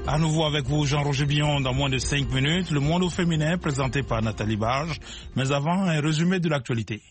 À nouveau avec vous, Jean-Roger Billon, dans moins de 5 minutes. Le monde au féminin, présenté par Nathalie Barge. Mais avant, un résumé de l'actualité.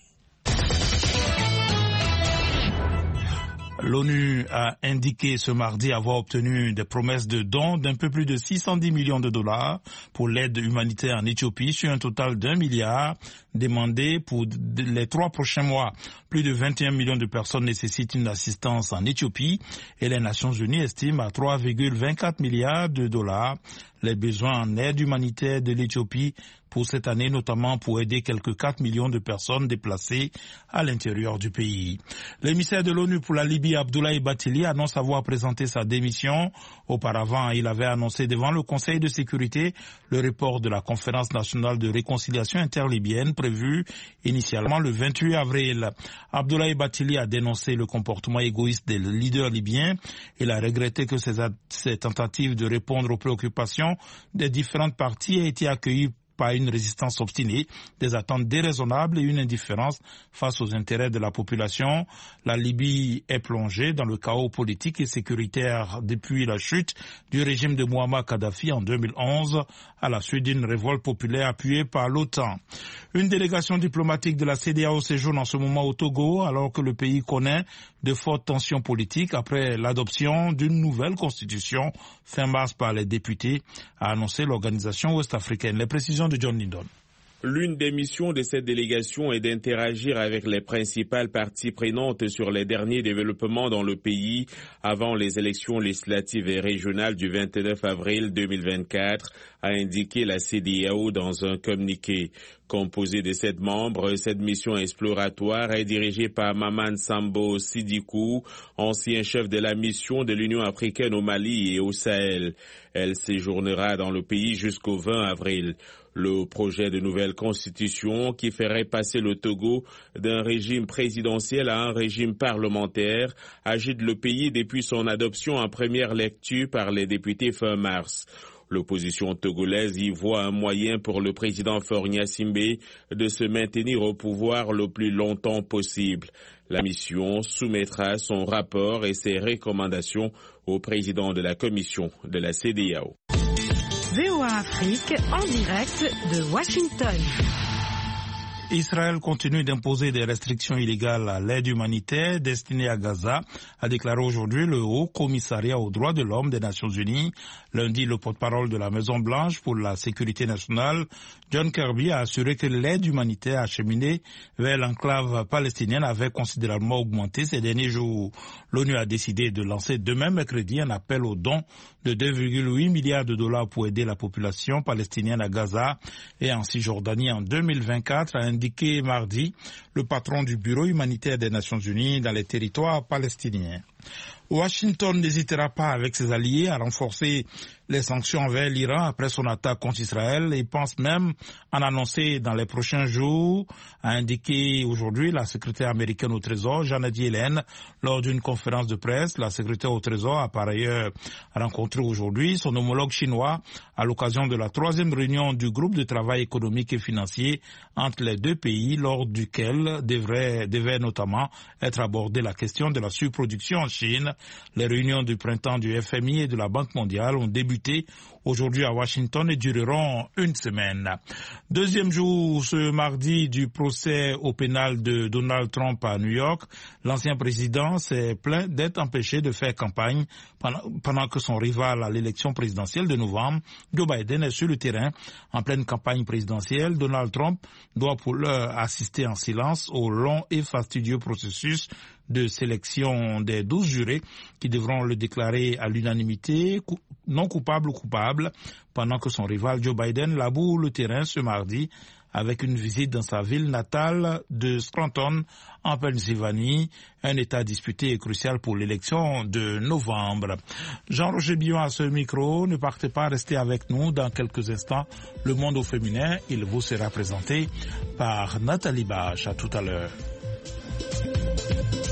L'ONU a indiqué ce mardi avoir obtenu des promesses de dons d'un peu plus de 610 millions de dollars pour l'aide humanitaire en Éthiopie sur un total d'1 milliard demandé pour les 3 prochains mois. Plus de 21 millions de personnes nécessitent une assistance en Éthiopie et les Nations Unies estiment à 3,24 milliards de dollars les besoins en aide humanitaire de l'Éthiopie pour cette année, notamment pour aider quelques 4 millions de personnes déplacées à l'intérieur du pays. L'émissaire de l'ONU pour la Libye, Abdoulaye Bathily, annonce avoir présenté sa démission. Auparavant, il avait annoncé devant le Conseil de sécurité le report de la conférence nationale de réconciliation interlibyenne prévue initialement le 28 avril. Abdoulaye Bathily a dénoncé le comportement égoïste des leaders libyens. Il a regretté que ces tentatives de répondre aux préoccupations des différentes parties aient été accueillies par une résistance obstinée, des attentes déraisonnables et une indifférence face aux intérêts de la population. La Libye est plongée dans le chaos politique et sécuritaire depuis la chute du régime de Mouammar Kadhafi en 2011 à la suite d'une révolte populaire appuyée par l'OTAN. Une délégation diplomatique de la CEDEAO séjourne en ce moment au Togo alors que le pays connaît de fortes tensions politiques après l'adoption d'une nouvelle constitution fin mars par les députés, a annoncé l'organisation ouest-africaine. Les précisions de John Lindon. L'une des missions de cette délégation est d'interagir avec les principales parties prenantes sur les derniers développements dans le pays avant les élections législatives et régionales du 29 avril 2024, a indiqué la CEDEAO dans un communiqué. Composée de 7 membres, cette mission exploratoire est dirigée par Maman Sambo Sidikou, ancien chef de la mission de l'Union africaine au Mali et au Sahel. Elle séjournera dans le pays jusqu'au 20 avril. Le projet de nouvelle constitution qui ferait passer le Togo d'un régime présidentiel à un régime parlementaire agite le pays depuis son adoption en première lecture par les députés fin mars. L'opposition togolaise y voit un moyen pour le président Faure Gnassingbé de se maintenir au pouvoir le plus longtemps possible. La mission soumettra son rapport et ses recommandations au président de la commission de la CEDEAO. VOA Afrique en direct de Washington. Israël continue d'imposer des restrictions illégales à l'aide humanitaire destinée à Gaza, a déclaré aujourd'hui le Haut Commissariat aux droits de l'homme des Nations Unies. Lundi, le porte-parole de la Maison-Blanche pour la sécurité nationale, John Kirby, a assuré que l'aide humanitaire acheminée vers l'enclave palestinienne avait considérablement augmenté ces derniers jours. L'ONU a décidé de lancer demain mercredi un appel aux dons de 2,8 milliards de dollars pour aider la population palestinienne à Gaza et en Cisjordanie en 2024, a indiqué mardi le patron du Bureau humanitaire des Nations Unies dans les territoires palestiniens. Washington n'hésitera pas avec ses alliés à renforcer les sanctions envers l'Iran après son attaque contre Israël et pense même en annoncer dans les prochains jours, a indiqué aujourd'hui la secrétaire américaine au Trésor, Janet Yellen, lors d'une conférence de presse. La secrétaire au Trésor a par ailleurs rencontré aujourd'hui son homologue chinois à l'occasion de la 3e réunion du groupe de travail économique et financier entre les deux pays, lors duquel devait notamment être abordée la question de la surproduction en Chine. Les réunions du printemps du FMI et de la Banque mondiale ont débuté aujourd'hui à Washington et dureront une semaine. Deuxième jour ce mardi du procès au pénal de Donald Trump à New York. L'ancien président s'est plaint d'être empêché de faire campagne pendant que son rival à l'élection présidentielle de novembre, Joe Biden, est sur le terrain en pleine campagne présidentielle. Donald Trump doit pour l'heure assister en silence au long et fastidieux processus de sélection des 12 jurés qui devront le déclarer à l'unanimité non coupable ou coupable, pendant que son rival Joe Biden laboure le terrain ce mardi avec une visite dans sa ville natale de Scranton en Pennsylvanie, un état disputé et crucial pour l'élection de novembre. Jean-Roger Billon à ce micro, ne partez pas, restez avec nous dans quelques instants. Le monde au féminin, il vous sera présenté par Nathalie Barge. À tout à l'heure.